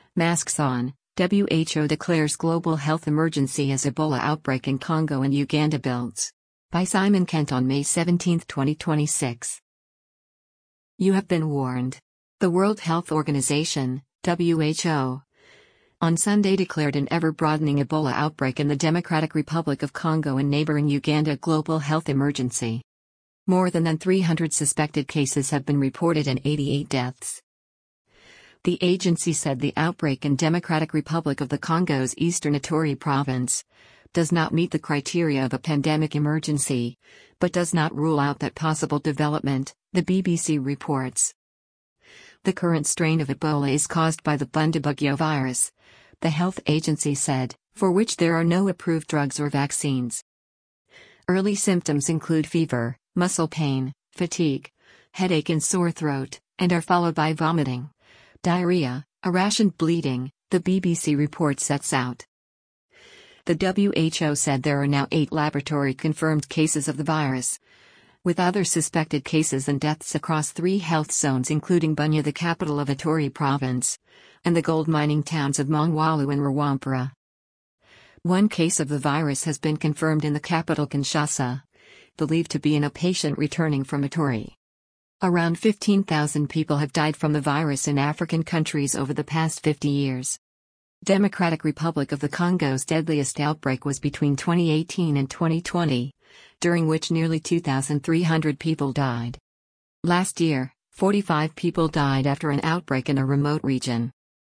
Masks on, WHO declares global health emergency as Ebola outbreak in Congo and Uganda builds. By Simon Kent on May 17, 2026. You have been warned. The World Health Organization, WHO, on Sunday declared an ever-broadening Ebola outbreak in the Democratic Republic of Congo and neighboring Uganda global health emergency. More than 300 suspected cases have been reported and 88 deaths. The agency said the outbreak in Democratic Republic of the Congo's eastern Ituri province does not meet the criteria of a pandemic emergency, but does not rule out that possible development, the BBC reports. The current strain of Ebola is caused by the Bundibugyo virus, the health agency said, for which there are no approved drugs or vaccines. Early symptoms include fever, muscle pain, fatigue, headache and sore throat, and are followed by vomiting, diarrhea, a rash and bleeding, the BBC report sets out. The WHO said there are now 8 laboratory-confirmed cases of the virus, with other suspected cases and deaths across 3 health zones including Bunia, the capital of Ituri province, and the gold mining towns of Mongwalu and Rwampara. 1 case of the virus has been confirmed in the capital Kinshasa, believed to be in a patient returning from Ituri. Around 15,000 people have died from the virus in African countries over the past 50 years. Democratic Republic of the Congo's deadliest outbreak was between 2018 and 2020, during which nearly 2,300 people died. Last year, 45 people died after an outbreak in a remote region.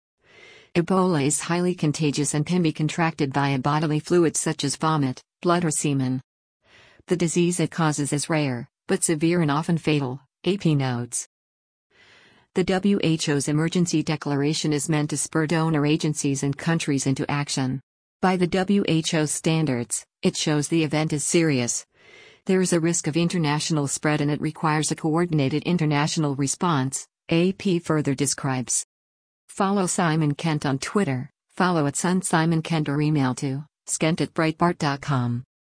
Ebola is highly contagious and can be contracted via bodily fluids such as vomit, blood or semen. The disease it causes is rare, but severe and often fatal, AP notes. The WHO's emergency declaration is meant to spur donor agencies and countries into action. By the WHO's standards, it shows the event is serious. There is a risk of international spread and it requires a coordinated international response, AP further describes. Follow Simon Kent on Twitter, follow @SunSimonKent or email to skent@breitbart.com.